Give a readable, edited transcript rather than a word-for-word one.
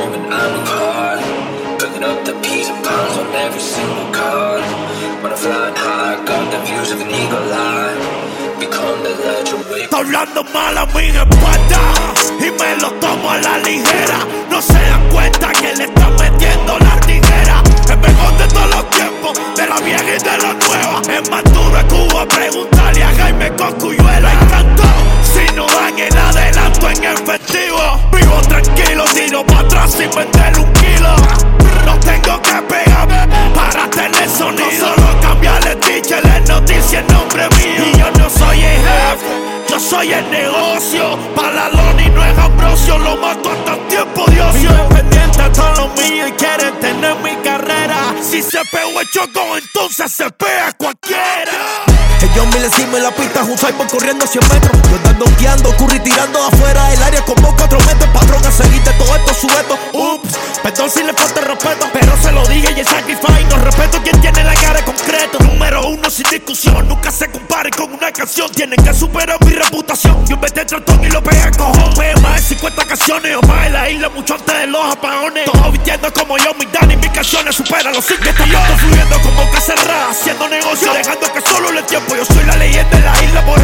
moment I'm in card, picking up the peas and pounds on every single card. When I'm flying high, got the views of an eagle eye. Become the legend with. Está hablando mal a mi espalda y me lo tomo a la ligera. No se dan cuenta que le están metiendo la tijera. El mejor de todos los tiempos, de la vieja y de la nueva. Es más duro de Cuba, pregúntale a Jaime Cosculluela. Encantado, si no dan el adelanto en efectivo. Vivo tranquilo, tiro para atrás sin vender un kilo. No tengo que pegar para tener sonido. Solo cambiarle teacher, la noticia, el nombre mío. Y yo no soy el jefe, yo soy el negocio. Para la Loni no es Ambrosio, lo mato hasta el tiempo de ocio. Vivo pendiente a todos los míos y quieren tener mi carrera. Si se pegó el choco, entonces se pega cualquiera. Ellos mil encima en la pista, un cyber corriendo 100 metros. Yo andando guiando, Curry tirando de afuera del área como 4 metros. Patrón a seguirte todo esto, sujeto. Ups, perdón si le falta el respeto, pero se lo dije y el sacrifice. No respeto quien tiene la cara de concreto. Número uno sin discusión, nunca se compare con una canción. Tienen que superar mi reputación. Yo inventé el tratón y lo pegué al cojón. Pegué más de 50 canciones o más en la isla, mucho antes de los apagones. Todos vistiendo como yo, mi Dani, mis canciones superan los 5 estadios. Fluyendo como que cerrada, haciendo negocio, dejando que solo le tiempo. Yo soy la leyenda en la isla, por